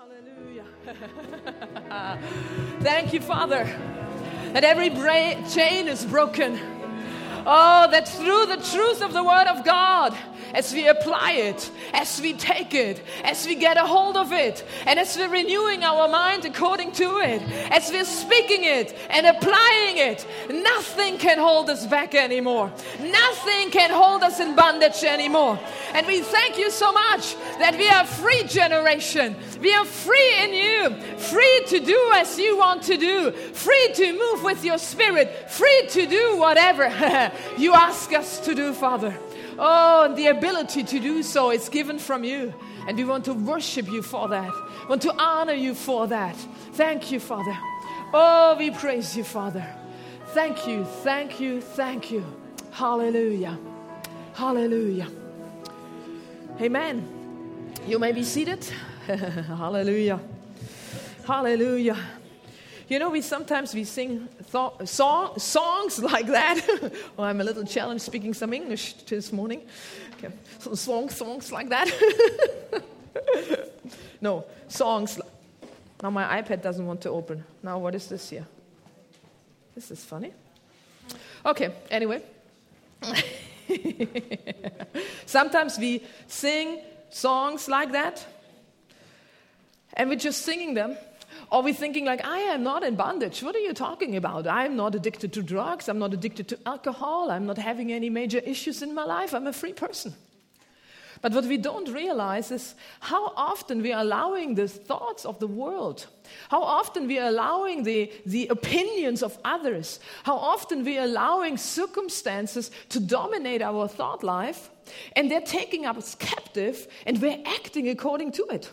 Hallelujah. Thank you, Father, that every chain is broken. Oh, that through the truth of the Word of God, as we apply it, as we take it, as we get a hold of it, and as we're renewing our mind according to it, as we're speaking it and applying it, nothing can hold us back anymore. Nothing can hold us in bondage anymore. And we thank you so much that we are a free generation. We are free in you, free to do as you want to do, free to move with your spirit, free to do whatever you ask us to do, Father. Oh, and the ability to do so is given from you. And we want to worship you for that. Want to honor you for that. Thank you, Father. Oh, we praise you, Father. Thank you, thank you, thank you. Hallelujah. Hallelujah. Amen. You may be seated. Hallelujah. Hallelujah. You know, we sometimes sing songs like that. Well, I'm a little challenged speaking some English this morning. Okay. So songs like that. No, songs. Now my iPad doesn't want to open. Now what is this here? This is funny. Okay, anyway. Sometimes we sing songs like that. And we're just singing them. Or we're thinking like, I am not in bondage. What are you talking about? I'm not addicted to drugs. I'm not addicted to alcohol. I'm not having any major issues in my life. I'm a free person. But what we don't realize is how often we are allowing the thoughts of the world, how often we are allowing the opinions of others, how often we are allowing circumstances to dominate our thought life, and they're taking us captive, and we're acting according to it.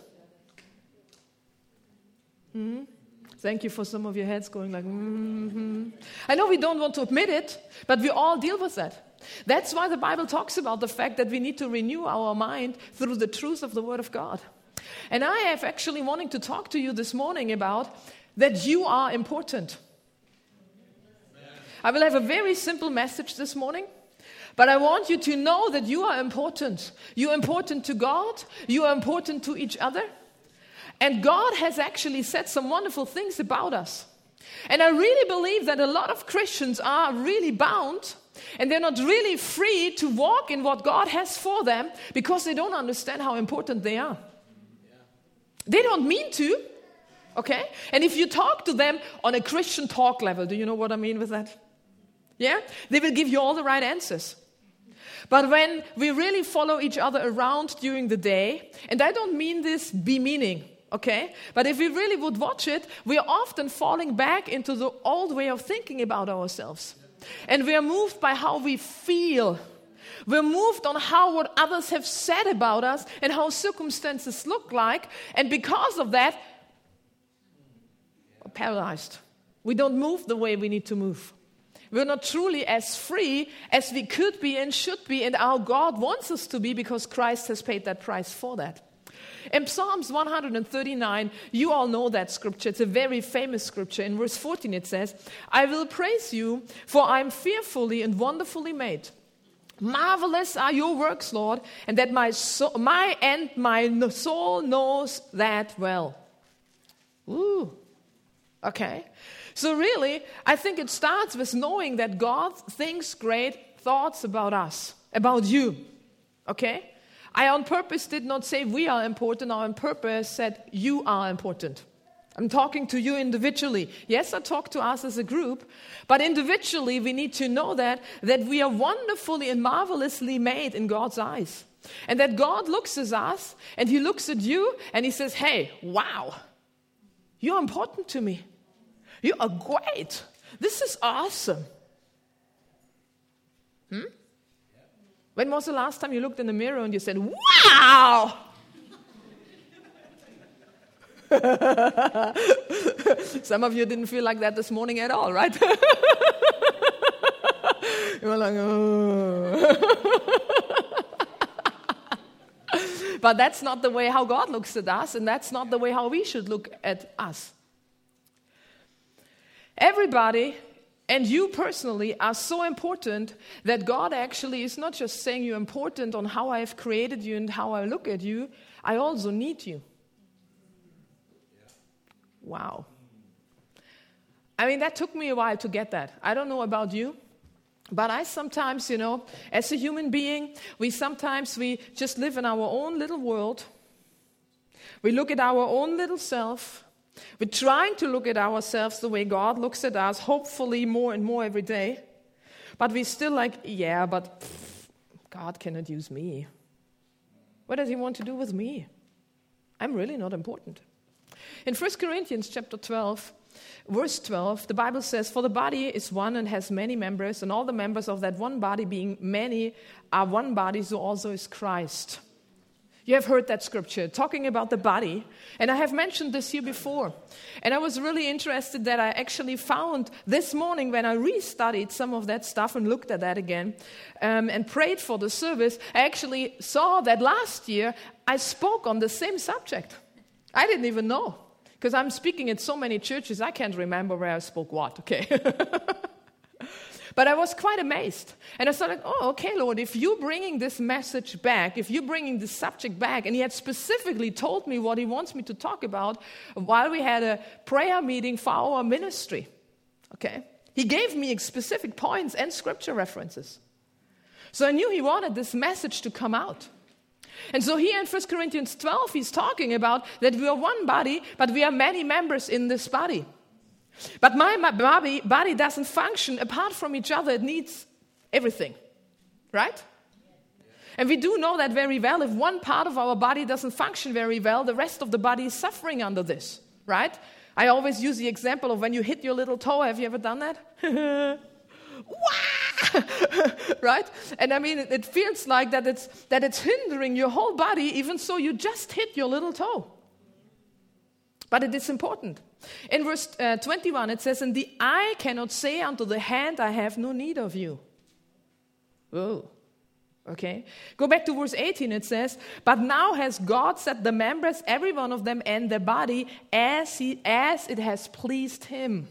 Mm-hmm. Thank you for some of your heads going like, mm-hmm. I know we don't want to admit it, but we all deal with that. That's why the Bible talks about the fact that we need to renew our mind through the truth of the Word of God. And I have actually wanting to talk to you this morning about that you are important. I will have a very simple message this morning, but I want you to know that you are important. You are important to God. You are important to each other. And God has actually said some wonderful things about us. And I really believe that a lot of Christians are really bound and they're not really free to walk in what God has for them because they don't understand how important they are. They don't mean to, okay? And if you talk to them on a Christian talk level, do you know what I mean with that? Yeah? They will give you all the right answers. But when we really follow each other around during the day, and I don't mean this be-meaning, okay? But if we really would watch it, we are often falling back into the old way of thinking about ourselves. And we are moved by how we feel. We're moved on how what others have said about us and how circumstances look like. And because of that, we're paralyzed. We don't move the way we need to move. We're not truly as free as we could be and should be and our God wants us to be because Christ has paid that price for that. In Psalms 139, you all know that scripture. It's a very famous scripture. In verse 14 it says, I will praise you, for I am fearfully and wonderfully made. Marvelous are your works, Lord, and that my soul knows that well. Ooh, okay. So really, I think it starts with knowing that God thinks great thoughts about us, about you, okay? I on purpose did not say we are important. I on purpose said you are important. I'm talking to you individually. Yes, I talk to us as a group, but individually we need to know that we are wonderfully and marvelously made in God's eyes. And that God looks at us and He looks at you and He says, hey, wow, you're important to me. You are great. This is awesome. When was the last time you looked in the mirror and you said, wow? Some of you didn't feel like that this morning at all, right? You were like, oh. But that's not the way how God looks at us, and that's not the way how we should look at us. Everybody, and you personally, are so important that God actually is not just saying you're important on how I have created you and how I look at you. I also need you. Wow. I mean, that took me a while to get that. I don't know about you, but I sometimes, as a human being, we just live in our own little world. We look at our own little self. We're trying to look at ourselves the way God looks at us, hopefully more and more every day. But we're still but God cannot use me. What does he want to do with me? I'm really not important. In 1 Corinthians chapter 12, verse 12, the Bible says, "For the body is one and has many members, and all the members of that one body, being many, are one body, so also is Christ." You have heard that scripture talking about the body, and I have mentioned this here before. And I was really interested that I actually found this morning when I restudied some of that stuff and looked at that again and prayed for the service, I actually saw that last year I spoke on the same subject. I didn't even know, because I'm speaking at so many churches, I can't remember where I spoke what, okay? But I was quite amazed. And I thought, okay, Lord, if you're bringing this message back, if you're bringing this subject back, and he had specifically told me what he wants me to talk about while we had a prayer meeting for our ministry, okay? He gave me specific points and scripture references. So I knew he wanted this message to come out. And so here in 1 Corinthians 12, he's talking about that we are one body, but we are many members in this body. But my body doesn't function apart from each other. It needs everything, right? And we do know that very well. If one part of our body doesn't function very well, the rest of the body is suffering under this, right? I always use the example of when you hit your little toe. Have you ever done that? Right? And I mean, it feels like that it's hindering your whole body, even so you just hit your little toe. But it is important. In verse 21, it says, "And the eye cannot say unto the hand, I have no need of you." Oh, okay. Go back to verse 18, it says, "But now has God set the members, every one of them, and the body, as it has pleased him."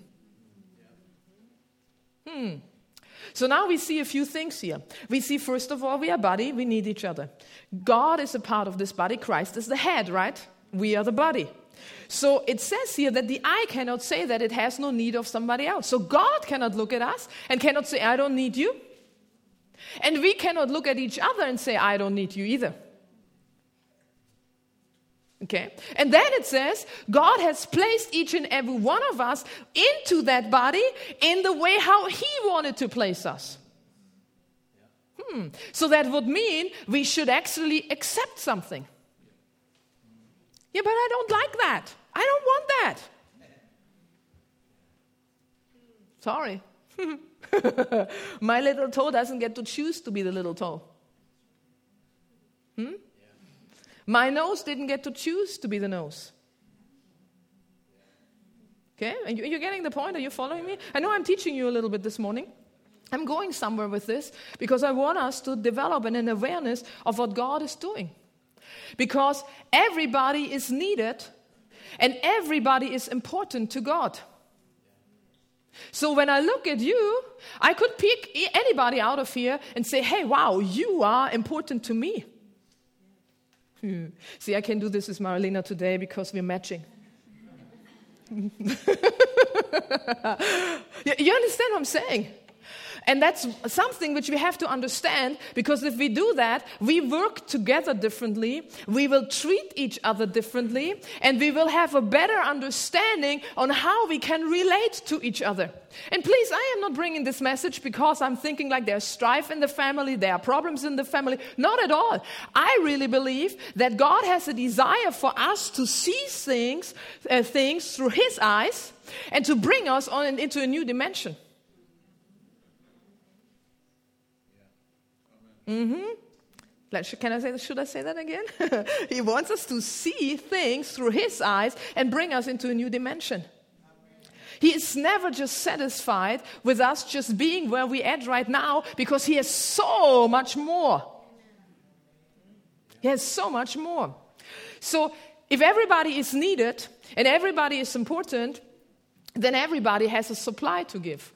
So now we see a few things here. We see, first of all, we are body, we need each other. God is a part of this body, Christ is the head, right? We are the body. So it says here that the eye cannot say that it has no need of somebody else. So God cannot look at us and cannot say, "I don't need you." And we cannot look at each other and say, "I don't need you either." Okay? And then it says, God has placed each and every one of us into that body in the way how he wanted to place us. So that would mean we should actually accept something. Yeah, but I don't like that. I don't want that. Sorry. My little toe doesn't get to choose to be the little toe. My nose didn't get to choose to be the nose. Okay? And you're getting the point? Are you following me? I know I'm teaching you a little bit this morning. I'm going somewhere with this because I want us to develop an awareness of what God is doing. Because everybody is needed and everybody is important to God. So when I look at you, I could pick anybody out of here and say, "Hey, wow, you are important to me." See, I can do this with Marilena today because we're matching. You understand what I'm saying? And that's something which we have to understand, because if we do that, we work together differently, we will treat each other differently, and we will have a better understanding on how we can relate to each other. And please, I am not bringing this message because I'm thinking like there's strife in the family, there are problems in the family. Not at all. I really believe that God has a desire for us to see things through his eyes and to bring us on into a new dimension. Should I say that again? He wants us to see things through his eyes and bring us into a new dimension. He is never just satisfied with us just being where we're at right now, because he has so much more. He has so much more. So if everybody is needed and everybody is important, then everybody has a supply to give.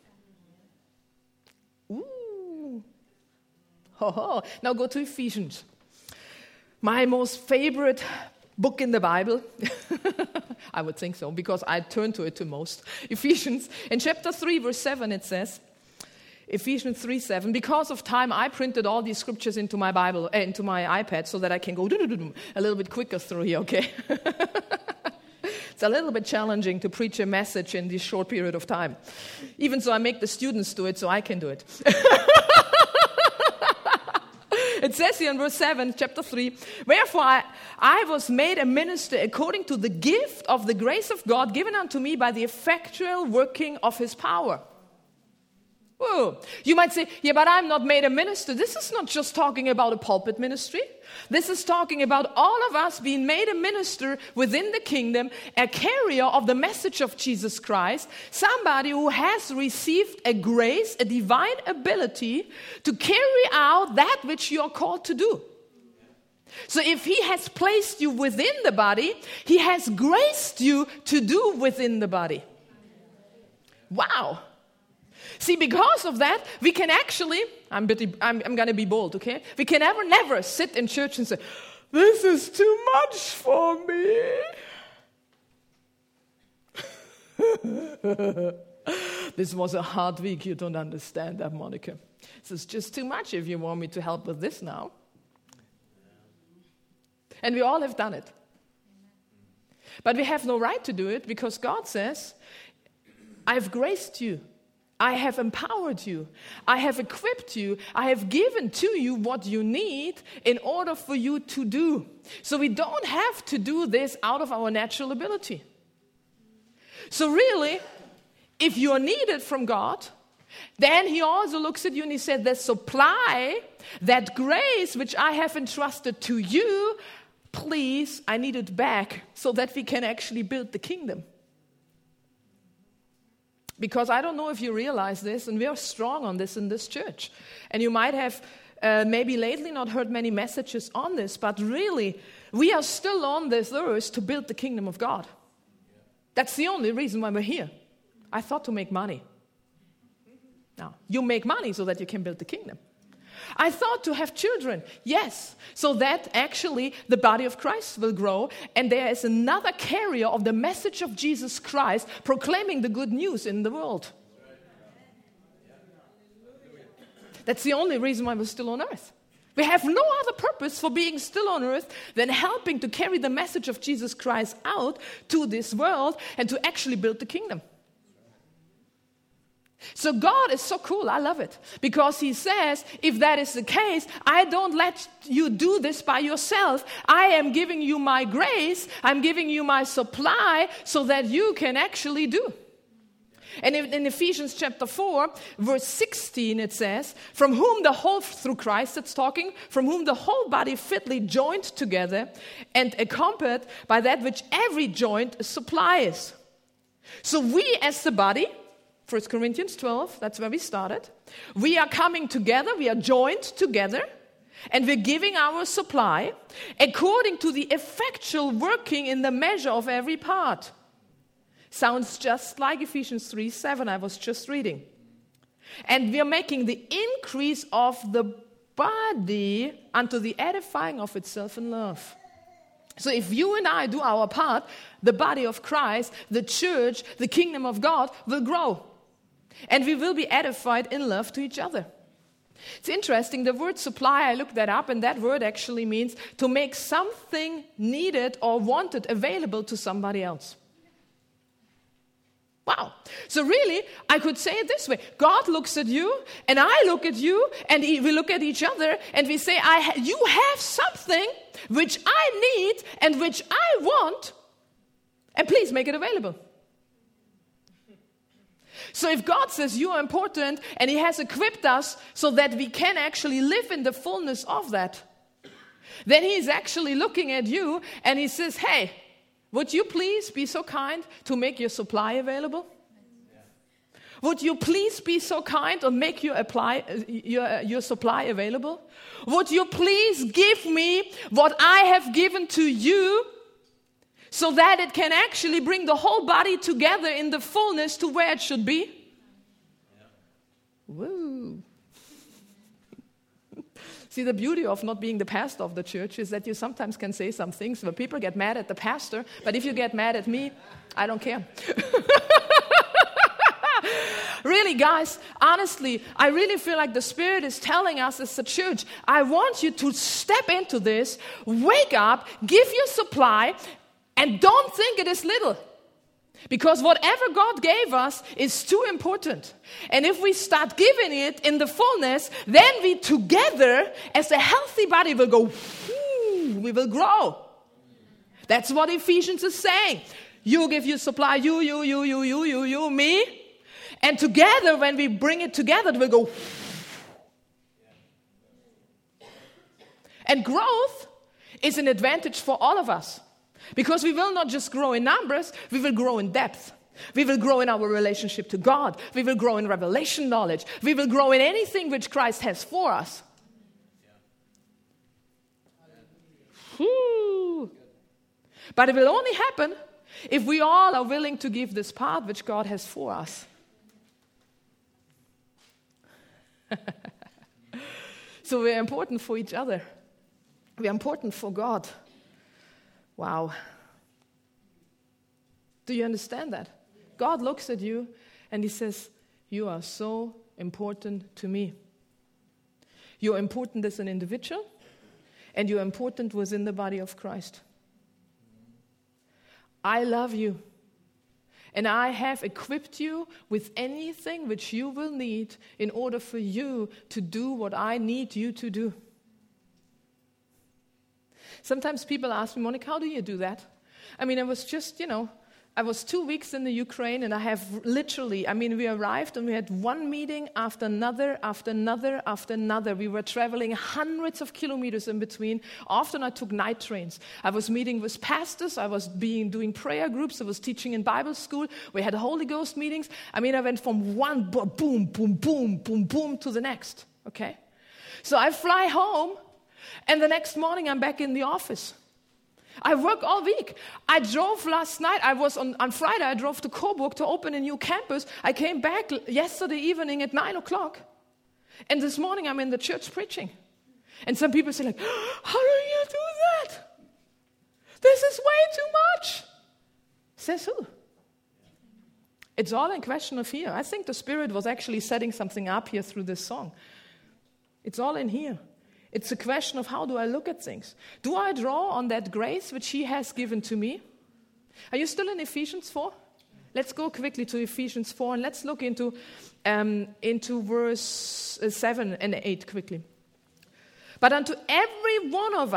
Now go to Ephesians. My most favorite book in the Bible. I would think so, because I turn to it to most. Ephesians, in chapter 3, verse 7, it says, Ephesians 3:7. Because of time, I printed all these scriptures into my Bible, into my iPad, so that I can go a little bit quicker through here, okay? It's a little bit challenging to preach a message in this short period of time. Even so, I make the students do it, so I can do it. It says here in verse 7, chapter 3, wherefore I was made a minister according to the gift of the grace of God given unto me by the effectual working of his power. Whoa. You might say, yeah, but I'm not made a minister. This is not just talking about a pulpit ministry. This is talking about all of us being made a minister within the kingdom, a carrier of the message of Jesus Christ, somebody who has received a grace, a divine ability to carry out that which you are called to do. So if he has placed you within the body, he has graced you to do within the body. Wow. See, because of that, we can actually, I'm going to be bold, okay? We can never sit in church and say, this is too much for me. This was a hard week. You don't understand that, Monica. This is just too much if you want me to help with this now. And we all have done it. But we have no right to do it, because God says, I've graced you. I have empowered you. I have equipped you. I have given to you what you need in order for you to do. So we don't have to do this out of our natural ability. So really, if you are needed from God, then he also looks at you and he said, the supply, that grace which I have entrusted to you, please, I need it back so that we can actually build the kingdom. Because I don't know if you realize this, and we are strong on this in this church. And you might have maybe lately not heard many messages on this, but really, we are still on this earth to build the kingdom of God. That's the only reason why we're here. I thought to make money. Now, you make money so that you can build the kingdom. I thought to have children, yes, so that actually the body of Christ will grow, and there is another carrier of the message of Jesus Christ proclaiming the good news in the world. That's the only reason why we're still on earth. We have no other purpose for being still on earth than helping to carry the message of Jesus Christ out to this world and to actually build the kingdom. So God is so cool. I love it. Because he says, if that is the case, I don't let you do this by yourself. I am giving you my grace. I'm giving you my supply so that you can actually do. And in Ephesians chapter 4, verse 16, it says, from whom the whole, through Christ it's talking, from whom the whole body fitly joined together and accompanied by that which every joint supplies. So we as the body, 1 Corinthians 12, that's where we started. We are coming together, we are joined together, and we're giving our supply according to the effectual working in the measure of every part. Sounds just like Ephesians 3:7 I was just reading. And we are making the increase of the body unto the edifying of itself in love. So if you and I do our part, the body of Christ, the church, the kingdom of God will grow. And we will be edified in love to each other. It's interesting, the word supply, I looked that up, and that word actually means to make something needed or wanted available to somebody else. Wow. So really, I could say it this way. God looks at you, and I look at you, and we look at each other, and we say, you have something which I need and which I want, and please make it available. So if God says you are important and he has equipped us so that we can actually live in the fullness of that, then he's actually looking at you and he says, hey, would you please be so kind to make your supply available? Yeah. Would you please be so kind and make your supply available? Would you please give me what I have given to you so that it can actually bring the whole body together in the fullness to where it should be? Yeah. Woo. See, the beauty of not being the pastor of the church is that you sometimes can say some things where people get mad at the pastor, but if you get mad at me, I don't care. Really, guys, honestly, I really feel like the Spirit is telling us as a church, I want you to step into this, wake up, give your supply, and don't think it is little. Because whatever God gave us is too important. And if we start giving it in the fullness, then we together, as a healthy body, will go, we will grow. That's what Ephesians is saying. You give your supply, you, me. And together, when we bring it together, it will go. And growth is an advantage for all of us. Because we will not just grow in numbers, we will grow in depth. We will grow in our relationship to God. We will grow in revelation knowledge. We will grow in anything which Christ has for us. Whew. But it will only happen if we all are willing to give this part which God has for us. So we're important for each other. We're important for God. Wow. Do you understand that? God looks at you and he says, you are so important to me. You're important as an individual and you're important within the body of Christ. I love you. And I have equipped you with anything which you will need in order for you to do what I need you to do. Sometimes people ask me, Monica, how do you do that? I mean, I was just, I was 2 weeks in the Ukraine and I have literally, we arrived and we had one meeting after another, after another, after another. We were traveling hundreds of kilometers in between. Often I took night trains. I was meeting with pastors. I was doing prayer groups. I was teaching in Bible school. We had Holy Ghost meetings. I went from one boom, boom, boom, boom, boom to the next. Okay? So I fly home and the next morning I'm back in the office. I work all week. I drove last night. I was on Friday. I drove to Coburg to open a new campus. I came back yesterday evening at 9:00. And this morning I'm in the church preaching. And some people say like, how do you do that? This is way too much. Says who? It's all in question of here. I think the Spirit was actually setting something up here through this song. It's all in here. It's a question of how do I look at things? Do I draw on that grace which he has given to me? Are you still in Ephesians 4? Let's go quickly to Ephesians 4 and let's look into verse 7 and 8 quickly. But unto every one of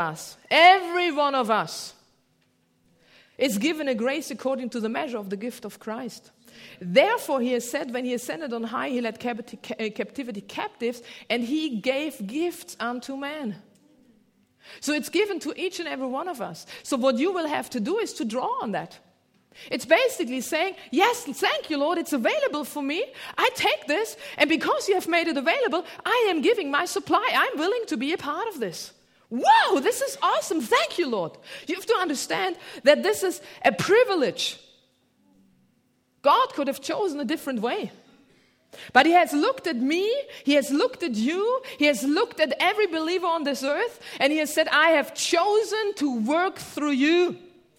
us is given a grace according to the measure of the gift of Christ. Therefore, he has said, when he ascended on high, he led captivity captives, and he gave gifts unto man. So it's given to each and every one of us. So what you will have to do is to draw on that. It's basically saying, yes, thank you, Lord, it's available for me. I take this, and because you have made it available, I am giving my supply. I'm willing to be a part of this. Wow, this is awesome. Thank you, Lord. You have to understand that this is a privilege. God could have chosen a different way. But he has looked at me, he has looked at you, he has looked at every believer on this earth, and he has said, I have chosen to work through you.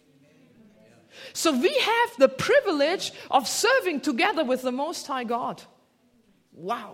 So we have the privilege of serving together with the Most High God. Wow.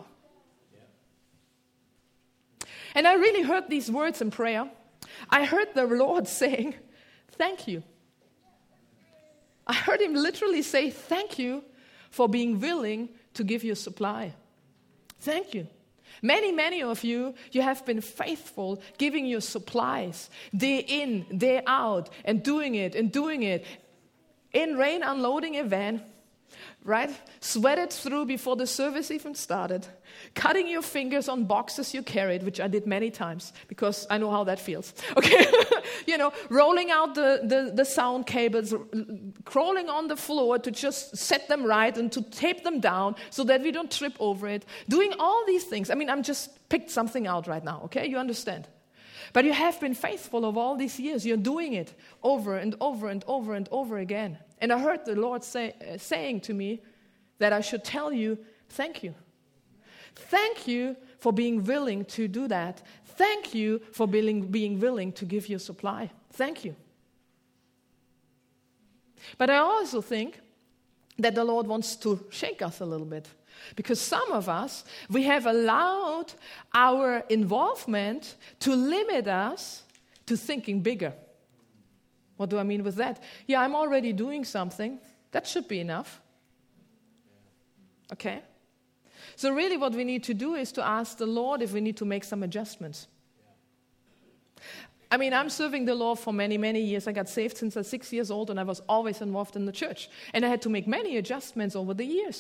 And I really heard these words in prayer. I heard the Lord saying, thank you. I heard him literally say, thank you for being willing to give your supply. Thank you. Many, many of you have been faithful giving your supplies day in, day out, and doing it. In rain, unloading a van, right? Sweated through before the service even started. Cutting your fingers on boxes you carried, which I did many times because I know how that feels. Okay, rolling out the sound cables, crawling on the floor to just set them right and to tape them down so that we don't trip over it. Doing all these things. I'm just picked something out right now, okay? You understand? But you have been faithful of all these years. You're doing it over and over and over and over again. And I heard the Lord saying to me that I should tell you, thank you. Thank you for being willing to do that. Thank you for being willing to give your supply. Thank you. But I also think that the Lord wants to shake us a little bit. Because some of us, we have allowed our involvement to limit us to thinking bigger. What do I mean with that? Yeah, I'm already doing something. That should be enough. Okay? So really what we need to do is to ask the Lord if we need to make some adjustments. I mean, I'm serving the Lord for many, many years. I got saved since I was 6 years old, and I was always involved in the church. And I had to make many adjustments over the years.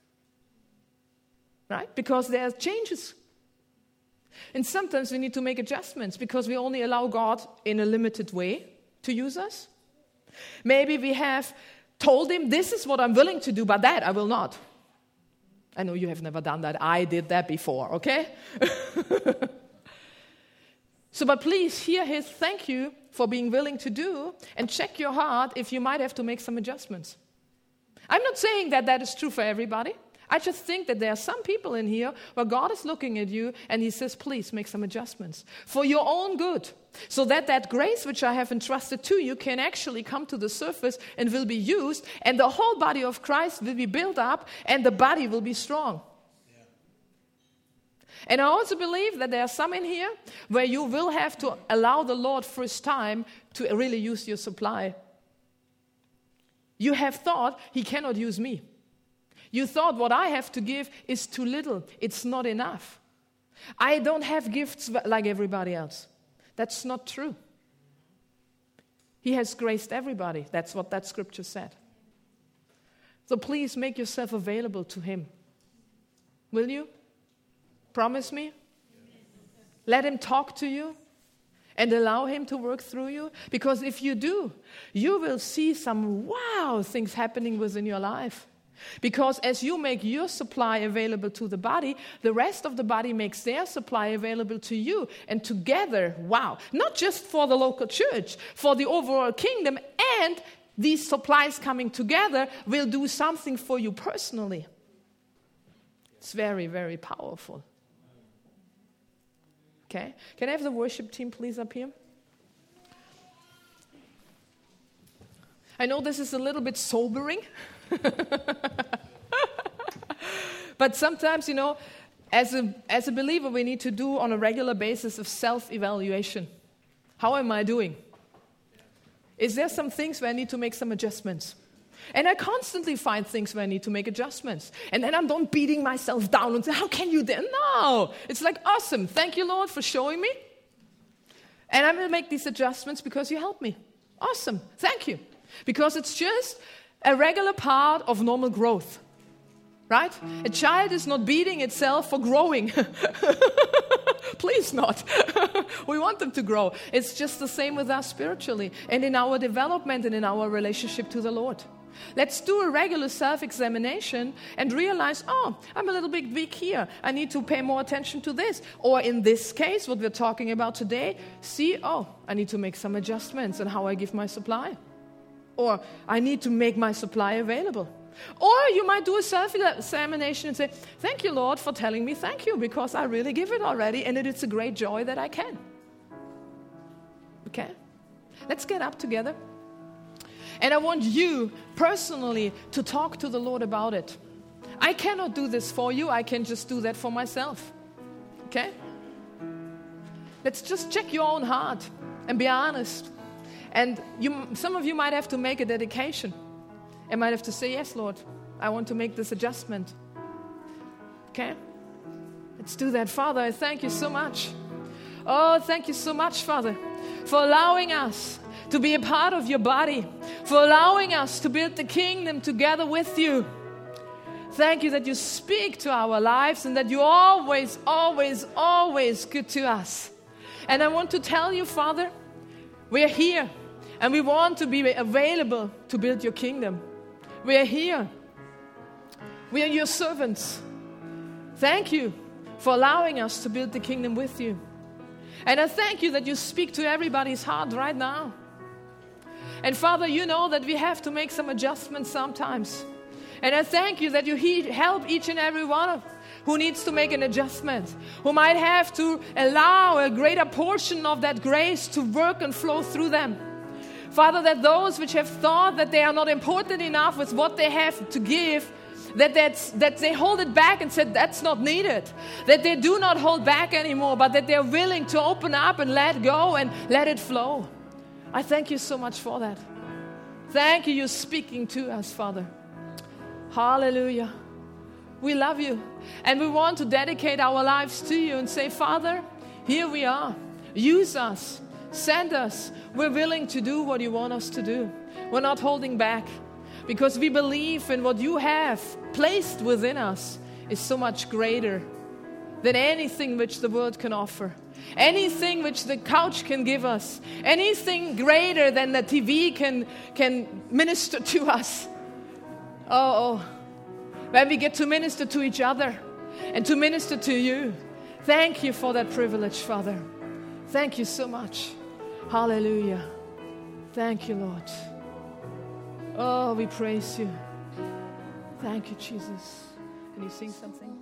Right? Because there are changes. And sometimes we need to make adjustments because we only allow God in a limited way to use us. Maybe we have told him, this is what I'm willing to do, but that I will not. I know you have never done that. I did that before, okay? So, but please hear his thank you for being willing to do, and check your heart if you might have to make some adjustments. I'm not saying that that is true for everybody. I just think that there are some people in here where God is looking at you and he says, please make some adjustments for your own good, so that that grace which I have entrusted to you can actually come to the surface and will be used, and the whole body of Christ will be built up and the body will be strong. Yeah. And I also believe that there are some in here where you will have to allow the Lord first time to really use your supply. You have thought he cannot use me. You thought what I have to give is too little. It's not enough. I don't have gifts like everybody else. That's not true. He has graced everybody. That's what that scripture said. So please make yourself available to him. Will you? Promise me? Let him talk to you and allow him to work through you. Because if you do, you will see some wow things happening within your life. Because as you make your supply available to the body, the rest of the body makes their supply available to you. And together, wow, not just for the local church, for the overall kingdom, and these supplies coming together will do something for you personally. It's very, very powerful. Okay? Can I have the worship team please up here? I know this is a little bit sobering. But sometimes, as a believer, we need to do on a regular basis of self-evaluation. How am I doing? Is there some things where I need to make some adjustments? And I constantly find things where I need to make adjustments. And then I'm not beating myself down and say, how can you then? No. It's like, awesome. Thank you, Lord, for showing me. And I'm going to make these adjustments because you helped me. Awesome. Thank you. Because it's just a regular part of normal growth, right? A child is not beating itself for growing. Please not. We want them to grow. It's just the same with us spiritually and in our development and in our relationship to the Lord. Let's do a regular self-examination and realize, oh, I'm a little bit weak here. I need to pay more attention to this. Or in this case, what we're talking about today, I need to make some adjustments in how I give my supply. Or I need to make my supply available. Or you might do a self-examination and say, thank you, Lord, for telling me thank you, because I really give it already, and it's a great joy that I can. Okay? Let's get up together. And I want you personally to talk to the Lord about it. I cannot do this for you. I can just do that for myself. Okay? Let's just check your own heart and be honest. And some of you might have to make a dedication and might have to say, yes, Lord, I want to make this adjustment. Okay? Let's do that. Father, I thank you so much. Oh, thank you so much, Father, for allowing us to be a part of your body, for allowing us to build the kingdom together with you. Thank you that you speak to our lives and that you always, always, always good to us. And I want to tell you, Father, we're here. And we want to be available to build your kingdom. We are here. We are your servants. Thank you for allowing us to build the kingdom with you. And I thank you that you speak to everybody's heart right now. And Father, you know that we have to make some adjustments sometimes. And I thank you that you help each and every one who needs to make an adjustment, who might have to allow a greater portion of that grace to work and flow through them. Father, that those which have thought that they are not important enough with what they have to give, that they hold it back and said that's not needed, that they do not hold back anymore, but that they're willing to open up and let go and let it flow. I thank you so much for that. Thank you, you're speaking to us, Father. Hallelujah. We love you, and we want to dedicate our lives to you and say, Father, here we are. Use us. Send us. We're willing to do what you want us to do. We're not holding back because we believe in what you have placed within us is so much greater than anything which the world can offer, anything which the couch can give us, anything greater than the TV can minister to us. Oh, when we get to minister to each other and to minister to you. Thank you for that privilege, Father. Thank you so much. Hallelujah. Thank you, Lord. Oh, we praise you. Thank you, Jesus. Can you sing something?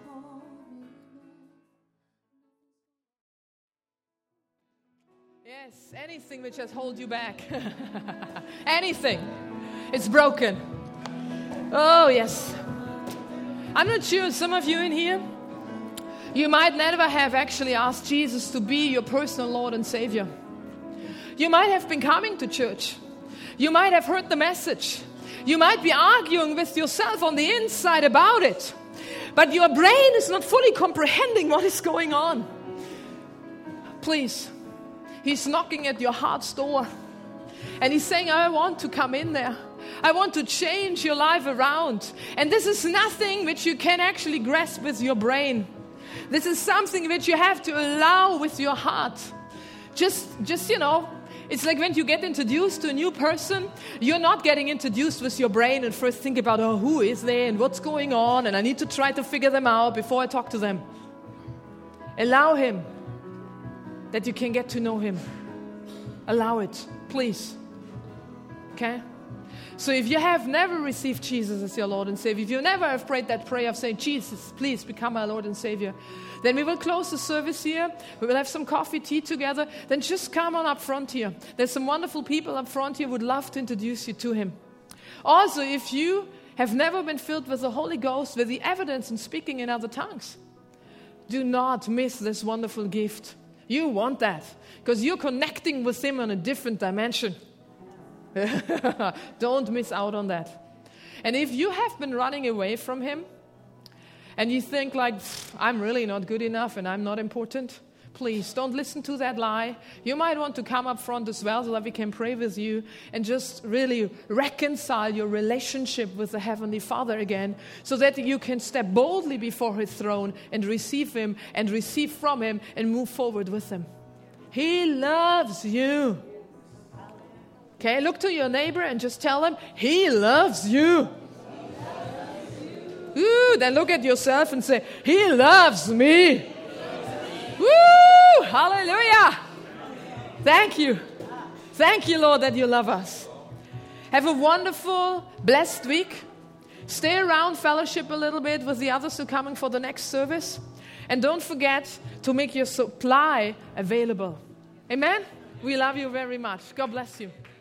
Yes, anything which has held you back. Anything. It's broken. Oh, yes. I'm not sure, some of you in here, you might never have actually asked Jesus to be your personal Lord and Savior. You might have been coming to church. You might have heard the message. You might be arguing with yourself on the inside about it. But your brain is not fully comprehending what is going on. Please, He's knocking at your heart's door. And He's saying, I want to come in there. I want to change your life around. And this is nothing which you can actually grasp with your brain. This is something which you have to allow with your heart. Just it's like when you get introduced to a new person, you're not getting introduced with your brain and first think about, oh, who is they and what's going on, and I need to try to figure them out before I talk to them. Allow Him that you can get to know Him. Allow it, please. Okay? So if you have never received Jesus as your Lord and Savior, if you never have prayed that prayer of saying, Jesus, please become my Lord and Savior, then we will close the service here. We will have some coffee, tea together. Then just come on up front here. There's some wonderful people up front here who would love to introduce you to Him. Also, if you have never been filled with the Holy Ghost, with the evidence in speaking in other tongues, do not miss this wonderful gift. You want that because you're connecting with Him on a different dimension. Don't miss out on that. And if you have been running away from Him and you think like, I'm really not good enough and I'm not important, please don't listen to that lie. You might want to come up front as well so that we can pray with you and just really reconcile your relationship with the Heavenly Father again so that you can step boldly before His throne and receive Him and receive from Him and move forward with Him. He loves you. Okay, look to your neighbor and just tell him, He loves you. Ooh, then look at yourself and say, He loves me. Woo! Hallelujah. Thank you. Thank you, Lord, that you love us. Have a wonderful, blessed week. Stay around, fellowship a little bit with the others who are coming for the next service. And don't forget to make your supply available. Amen? We love you very much. God bless you.